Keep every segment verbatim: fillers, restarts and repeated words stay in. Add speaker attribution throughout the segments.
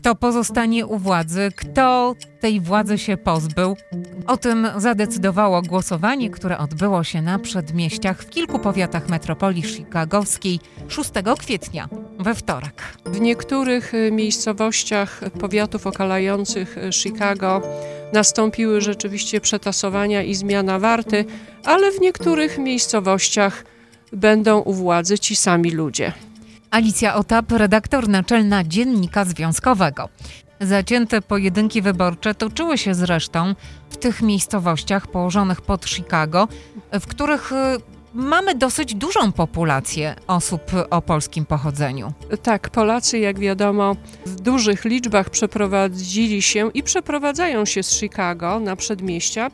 Speaker 1: Kto pozostanie u władzy, kto tej władzy się pozbył? O tym zadecydowało głosowanie, które odbyło się na przedmieściach w kilku powiatach metropolii chicagowskiej szóstego kwietnia, we wtorek.
Speaker 2: W niektórych miejscowościach powiatów okalających Chicago nastąpiły rzeczywiście przetasowania i zmiana warty, ale w niektórych miejscowościach będą u władzy ci sami ludzie.
Speaker 1: Alicja Otap, redaktor naczelna Dziennika Związkowego. Zacięte pojedynki wyborcze toczyły się zresztą w tych miejscowościach położonych pod Chicago, w których mamy dosyć dużą populację osób o polskim pochodzeniu.
Speaker 2: Tak, Polacy, jak wiadomo, w dużych liczbach przeprowadzili się i przeprowadzają się z Chicago na przedmieścia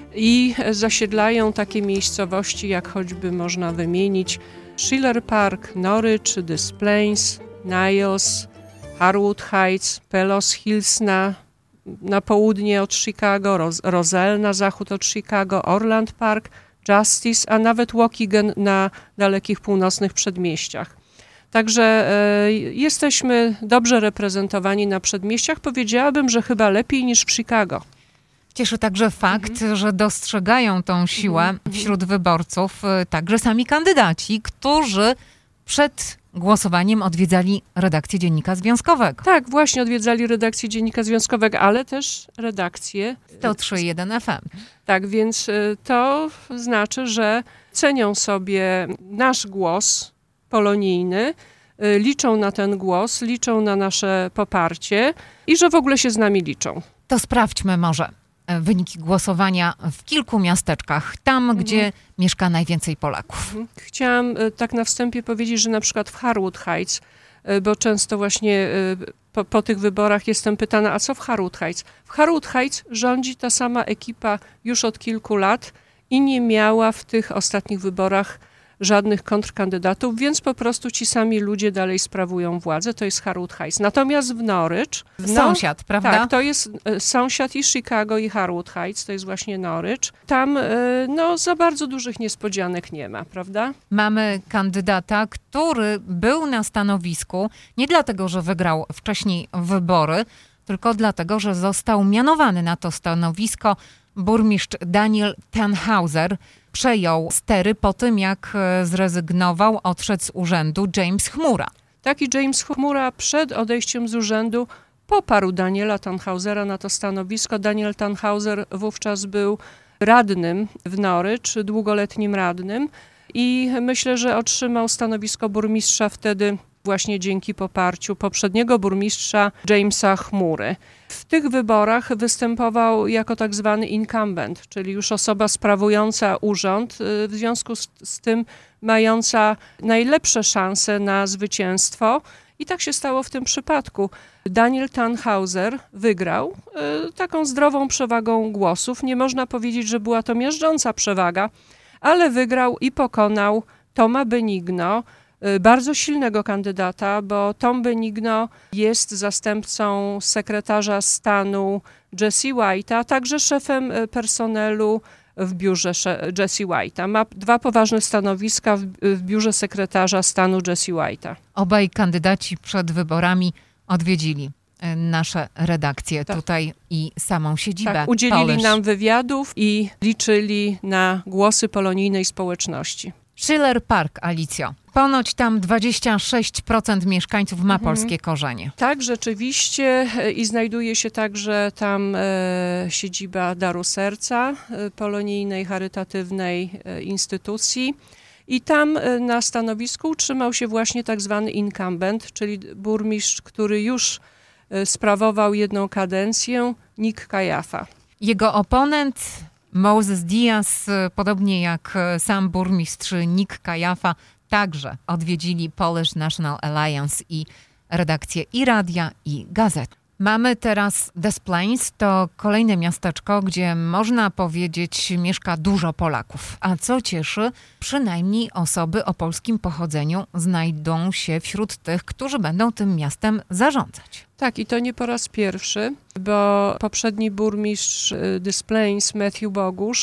Speaker 2: i zasiedlają takie miejscowości, jak choćby można wymienić Schiller Park, Norwich, Des Plaines, Niles, Harwood Heights, Pelos Hills na, na południe od Chicago, Ros- Roselle na zachód od Chicago, Orland Park, Justice, a nawet Waukegan na dalekich północnych przedmieściach. Także e, jesteśmy dobrze reprezentowani na przedmieściach. Powiedziałabym, że chyba lepiej niż w Chicago.
Speaker 1: Cieszy także fakt, mhm. że dostrzegają tą siłę mhm. wśród wyborców także sami kandydaci, którzy przed głosowaniem odwiedzali redakcję Dziennika Związkowego.
Speaker 2: Tak, właśnie odwiedzali redakcję Dziennika Związkowego, ale też redakcję
Speaker 1: sto trzy przecinek jeden F M.
Speaker 2: Tak, więc to znaczy, że cenią sobie nasz głos polonijny, liczą na ten głos, liczą na nasze poparcie i że w ogóle się z nami liczą.
Speaker 1: To sprawdźmy może wyniki głosowania w kilku miasteczkach, tam, mhm. gdzie mieszka najwięcej Polaków.
Speaker 2: Chciałam tak na wstępie powiedzieć, że na przykład w Harwood Heights, bo często właśnie po, po tych wyborach jestem pytana, a co w Harwood Heights? W Harwood Heights rządzi ta sama ekipa już od kilku lat i nie miała w tych ostatnich wyborach żadnych kontrkandydatów, więc po prostu ci sami ludzie dalej sprawują władzę. To jest Harwood Heights. Natomiast w Norwich... W
Speaker 1: sąsiad, prawda?
Speaker 2: Tak, to jest sąsiad i Chicago, i Harwood Heights, to jest właśnie Norwich. Tam no, za bardzo dużych niespodzianek nie ma, prawda?
Speaker 1: Mamy kandydata, który był na stanowisku nie dlatego, że wygrał wcześniej wybory, tylko dlatego, że został mianowany na to stanowisko. Burmistrz Daniel Tannhauser przejął stery po tym, jak zrezygnował, odszedł z urzędu James Chmura.
Speaker 2: Taki James Chmura przed odejściem z urzędu poparł Daniela Tannhausera na to stanowisko. Daniel Tannhauser wówczas był radnym w Norwich, długoletnim radnym i myślę, że otrzymał stanowisko burmistrza wtedy właśnie dzięki poparciu poprzedniego burmistrza Jamesa Chmury. W tych wyborach występował jako tak zwany incumbent, czyli już osoba sprawująca urząd, w związku z, z tym mająca najlepsze szanse na zwycięstwo. I tak się stało w tym przypadku. Daniel Tannhauser wygrał y, taką zdrową przewagą głosów. Nie można powiedzieć, że była to miażdżąca przewaga, ale wygrał i pokonał Toma Benigno, bardzo silnego kandydata, bo Tom Benigno jest zastępcą sekretarza stanu Jesse White'a, a także szefem personelu w biurze Jesse White'a. Ma dwa poważne stanowiska w, w biurze sekretarza stanu Jesse White'a.
Speaker 1: Obaj kandydaci przed wyborami odwiedzili nasze redakcje tak. tutaj i samą siedzibę.
Speaker 2: Tak, udzielili
Speaker 1: Polish.
Speaker 2: nam wywiadów i liczyli na głosy polonijnej społeczności.
Speaker 1: Schiller Park, Alicjo. Ponoć tam dwadzieścia sześć procent mieszkańców ma mhm. polskie korzenie.
Speaker 2: Tak, rzeczywiście i znajduje się także tam e, siedziba Daru Serca, e, polonijnej, charytatywnej e, instytucji. I tam e, na stanowisku utrzymał się właśnie tak zwany incumbent, czyli burmistrz, który już e, sprawował jedną kadencję, Nick Kajafa.
Speaker 1: Jego oponent Moses Diaz, podobnie jak sam burmistrz Nick Kajafa, także odwiedzili Polish National Alliance i redakcję i radia, i gazet. Mamy teraz Des Plaines, to kolejne miasteczko, gdzie można powiedzieć mieszka dużo Polaków. A co cieszy, przynajmniej osoby o polskim pochodzeniu znajdą się wśród tych, którzy będą tym miastem zarządzać.
Speaker 2: Tak, i to nie po raz pierwszy, bo poprzedni burmistrz Des Plaines, Matthew Bogusz,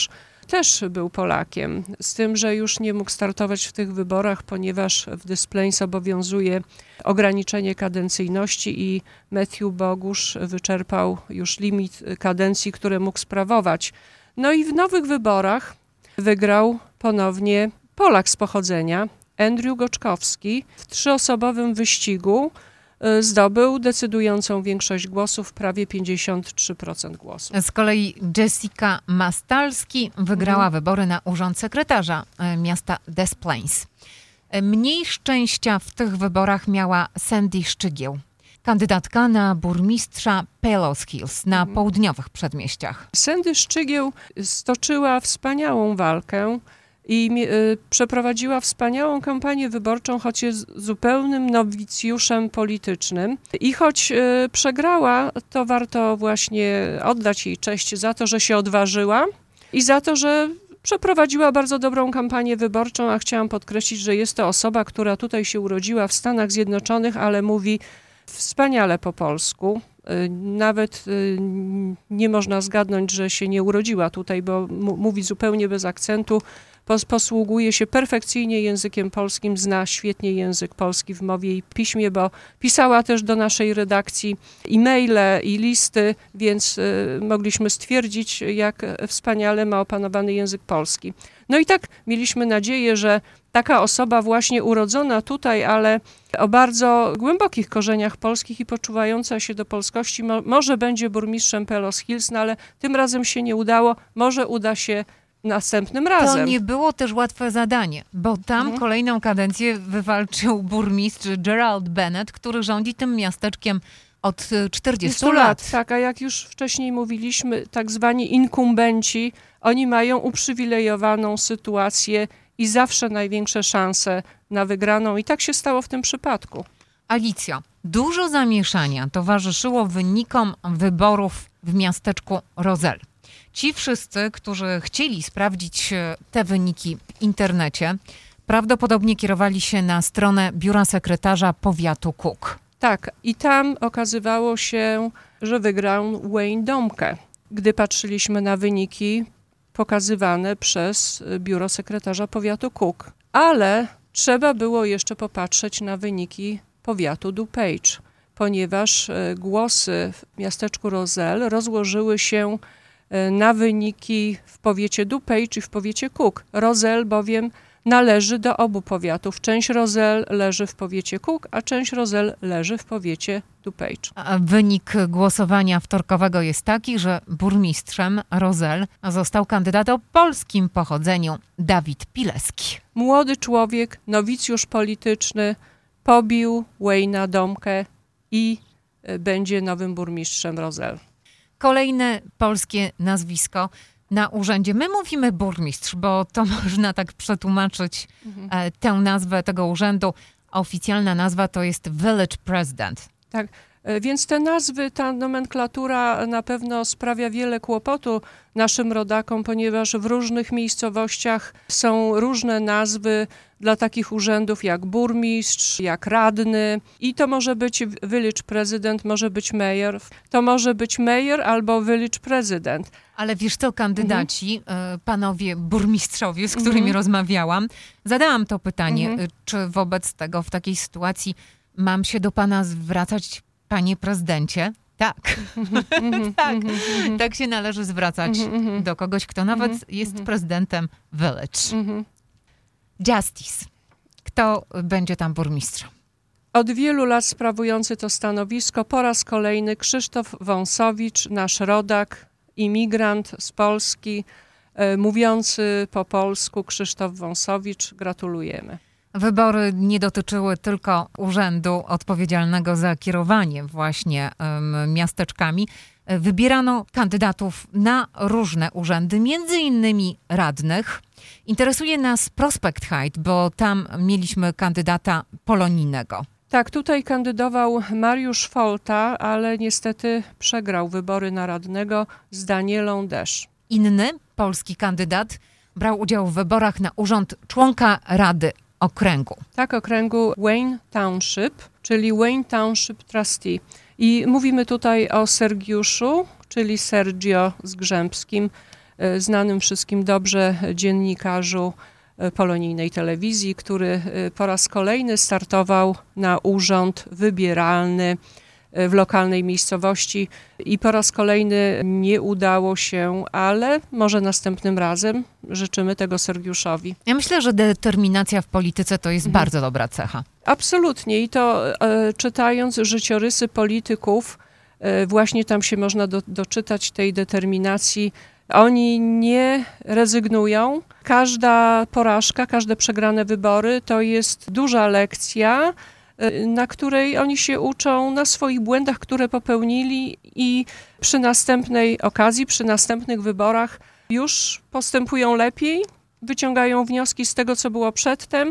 Speaker 2: też był Polakiem, z tym, że już nie mógł startować w tych wyborach, ponieważ w Des Plaines obowiązuje ograniczenie kadencyjności i Matthew Bogusz wyczerpał już limit kadencji, które mógł sprawować. No i w nowych wyborach wygrał ponownie Polak z pochodzenia, Andrew Goczkowski. W trzyosobowym wyścigu zdobył decydującą większość głosów, prawie pięćdziesiąt trzy procent głosów.
Speaker 1: Z kolei Jessica Mastalski wygrała
Speaker 2: Mhm.
Speaker 1: wybory na urząd sekretarza e, miasta Des Plaines. E, Mniej szczęścia w tych wyborach miała Sandy Szczygieł, kandydatka na burmistrza Palos Hills na
Speaker 2: Mhm.
Speaker 1: południowych przedmieściach.
Speaker 2: Sandy Szczygieł stoczyła wspaniałą walkę i y, przeprowadziła wspaniałą kampanię wyborczą, choć jest zupełnym nowicjuszem politycznym. I choć y, przegrała, to warto właśnie oddać jej cześć za to, że się odważyła i za to, że przeprowadziła bardzo dobrą kampanię wyborczą, a chciałam podkreślić, że jest to osoba, która tutaj się urodziła w Stanach Zjednoczonych, ale mówi wspaniale po polsku. Nawet nie można zgadnąć, że się nie urodziła tutaj, bo m- mówi zupełnie bez akcentu. Pos- posługuje się perfekcyjnie językiem polskim, zna świetnie język polski w mowie i piśmie, bo pisała też do naszej redakcji e-maile i listy, więc y, mogliśmy stwierdzić, jak wspaniale ma opanowany język polski. No i tak mieliśmy nadzieję, że taka osoba właśnie urodzona tutaj, ale o bardzo głębokich korzeniach polskich i poczuwająca się do polskości, mo- może będzie burmistrzem Palos Hills, no ale tym razem się nie udało, może uda się następnym razem.
Speaker 1: To nie było też łatwe zadanie, bo tam
Speaker 2: Mhm.
Speaker 1: kolejną kadencję wywalczył burmistrz Gerald Bennett, który rządzi tym miasteczkiem od e, czterdziestu lat.
Speaker 2: Tak, a jak już wcześniej mówiliśmy, tak zwani inkumbenci, oni mają uprzywilejowaną sytuację i zawsze największe szanse na wygraną i tak się stało w tym przypadku.
Speaker 1: Alicja, dużo zamieszania towarzyszyło wynikom wyborów w miasteczku Roselle. Ci wszyscy, którzy chcieli sprawdzić e, te wyniki w internecie, prawdopodobnie kierowali się na stronę biura sekretarza powiatu Cook.
Speaker 2: Tak, i tam okazywało się, że wygrał Wayne Domke, gdy patrzyliśmy na wyniki pokazywane przez biuro sekretarza powiatu Cook. Ale trzeba było jeszcze popatrzeć na wyniki powiatu DuPage, ponieważ e, głosy w miasteczku Roselle rozłożyły się e, na wyniki w powiecie DuPage i w powiecie Cook. Roselle bowiem należy do obu powiatów. Część Roselle leży w powiecie Cook, a część Roselle leży w powiecie DuPage.
Speaker 1: A wynik głosowania wtorkowego jest taki, że burmistrzem Roselle został kandydat o polskim pochodzeniu Dawid Pileski.
Speaker 2: Młody człowiek, nowicjusz polityczny, pobił Wayne'a Domke i y, będzie nowym burmistrzem Roselle.
Speaker 1: Kolejne polskie nazwisko na urzędzie. My mówimy burmistrz, bo to można tak przetłumaczyć e, tę nazwę tego urzędu. Oficjalna nazwa to jest Village President.
Speaker 2: Tak, e, więc te nazwy, ta nomenklatura na pewno sprawia wiele kłopotu naszym rodakom, ponieważ w różnych miejscowościach są różne nazwy dla takich urzędów jak burmistrz, jak radny i to może być village president, może być mayor, to może być mayor albo village president.
Speaker 1: Ale wiesz co, kandydaci, e, panowie burmistrzowie, z którymi rozmawiałam, zadałam to pytanie,
Speaker 2: Mhm.
Speaker 1: e, czy wobec tego w takiej sytuacji mam się do pana zwracać, panie prezydencie? Tak, tak, tak się należy zwracać do kogoś, kto nawet jest prezydentem village.
Speaker 2: Mhm.
Speaker 1: Justice. Kto będzie tam burmistrzem?
Speaker 2: Od wielu lat sprawujący to stanowisko po raz kolejny Krzysztof Wąsowicz, nasz rodak, imigrant z Polski, e, mówiący po polsku Krzysztof Wąsowicz. Gratulujemy.
Speaker 1: Wybory nie dotyczyły tylko urzędu odpowiedzialnego za kierowanie właśnie um, miasteczkami. Wybierano kandydatów na różne urzędy, między innymi radnych. Interesuje nas Prospect Heights, bo tam mieliśmy kandydata polonijnego.
Speaker 2: Tak, tutaj kandydował Mariusz Folta, ale niestety przegrał wybory na radnego z Danielą Desz.
Speaker 1: Inny polski kandydat brał udział w wyborach na urząd członka Rady Okręgu.
Speaker 2: Tak, okręgu Wayne Township, czyli Wayne Township Trustee. I mówimy tutaj o Sergiuszu, czyli Sergio Zgrzębskim, znanym wszystkim dobrze dziennikarzu polonijnej telewizji, który po raz kolejny startował na urząd wybieralny w lokalnej miejscowości i po raz kolejny nie udało się, ale może następnym razem. Życzymy tego Sergiuszowi.
Speaker 1: Ja myślę, że determinacja w polityce to jest mhm. bardzo dobra cecha.
Speaker 2: Absolutnie i to e, czytając życiorysy polityków, e, właśnie tam się można do, doczytać tej determinacji. Oni nie rezygnują. Każda porażka, każde przegrane wybory to jest duża lekcja, na której oni się uczą na swoich błędach, które popełnili i przy następnej okazji, przy następnych wyborach już postępują lepiej, wyciągają wnioski z tego, co było przedtem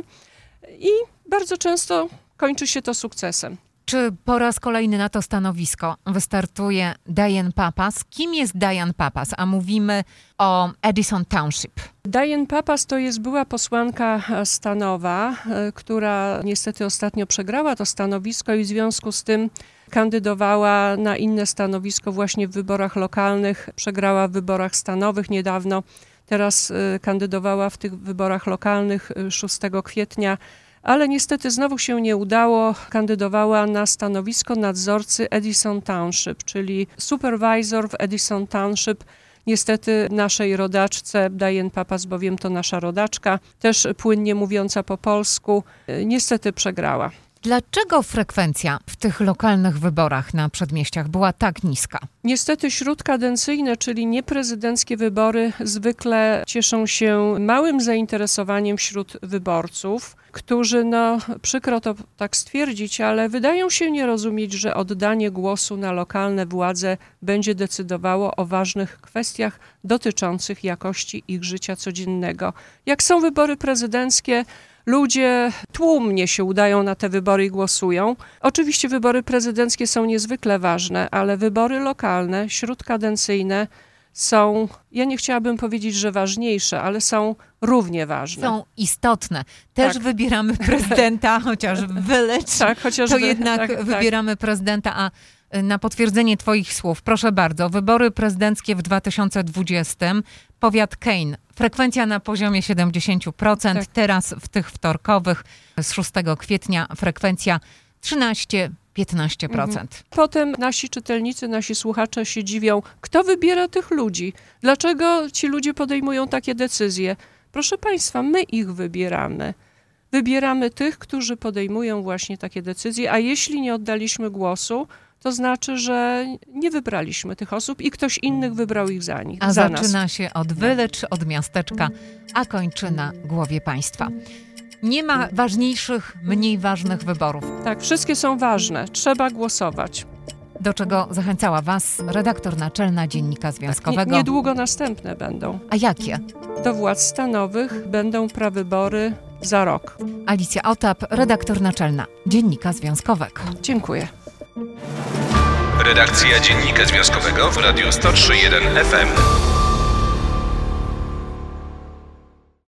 Speaker 2: i bardzo często kończy się to sukcesem.
Speaker 1: Czy po raz kolejny na to stanowisko wystartuje Diane Pappas? Kim jest Diane Pappas? A mówimy o Edison Township.
Speaker 2: Diane Pappas to jest była posłanka stanowa, która niestety ostatnio przegrała to stanowisko i w związku z tym kandydowała na inne stanowisko właśnie w wyborach lokalnych. Przegrała w wyborach stanowych niedawno. Teraz kandydowała w tych wyborach lokalnych szóstego kwietnia. Ale niestety znowu się nie udało. Kandydowała na stanowisko nadzorcy Edison Township, czyli supervisor w Edison Township. Niestety naszej rodaczce, Diane Pappas, bowiem to nasza rodaczka, też płynnie mówiąca po polsku, niestety przegrała.
Speaker 1: Dlaczego frekwencja w tych lokalnych wyborach na przedmieściach była tak niska?
Speaker 2: Niestety śródkadencyjne, czyli nieprezydenckie wybory zwykle cieszą się małym zainteresowaniem wśród wyborców, którzy, no przykro to tak stwierdzić, ale wydają się nie rozumieć, że oddanie głosu na lokalne władze będzie decydowało o ważnych kwestiach dotyczących jakości ich życia codziennego. Jak są wybory prezydenckie, ludzie tłumnie się udają na te wybory i głosują. Oczywiście wybory prezydenckie są niezwykle ważne, ale wybory lokalne, śródkadencyjne są, ja nie chciałabym powiedzieć, że ważniejsze, ale są równie ważne.
Speaker 1: Są istotne. Też tak. wybieramy prezydenta, chociaż Village,
Speaker 2: tak, chociaż
Speaker 1: to
Speaker 2: wy,
Speaker 1: jednak
Speaker 2: tak,
Speaker 1: wybieramy
Speaker 2: tak.
Speaker 1: prezydenta, a na potwierdzenie twoich słów, proszę bardzo, wybory prezydenckie w dwa tysiące dwudziestym, powiat Kane, frekwencja na poziomie siedemdziesiąt procent, tak. Teraz w tych wtorkowych z szóstego kwietnia frekwencja trzynaście do piętnastu procent. Mhm.
Speaker 2: Potem nasi czytelnicy, nasi słuchacze się dziwią, kto wybiera tych ludzi? Dlaczego ci ludzie podejmują takie decyzje? Proszę Państwa, my ich wybieramy. Wybieramy tych, którzy podejmują właśnie takie decyzje, a jeśli nie oddaliśmy głosu, to znaczy, że nie wybraliśmy tych osób i ktoś innych wybrał ich za nich.
Speaker 1: A
Speaker 2: za
Speaker 1: zaczyna
Speaker 2: nas.
Speaker 1: się od Village, od miasteczka, a kończy na głowie państwa. Nie ma ważniejszych, mniej ważnych wyborów.
Speaker 2: Tak, wszystkie są ważne. Trzeba głosować.
Speaker 1: Do czego zachęcała was redaktor naczelna Dziennika Związkowego.
Speaker 2: Tak, nie, niedługo następne będą.
Speaker 1: A jakie?
Speaker 2: Do władz stanowych będą prawybory za rok.
Speaker 1: Alicja Otap, redaktor naczelna Dziennika Związkowego.
Speaker 2: Dziękuję.
Speaker 3: Redakcja Dziennika Związkowego w Radiu sto trzy jeden F M.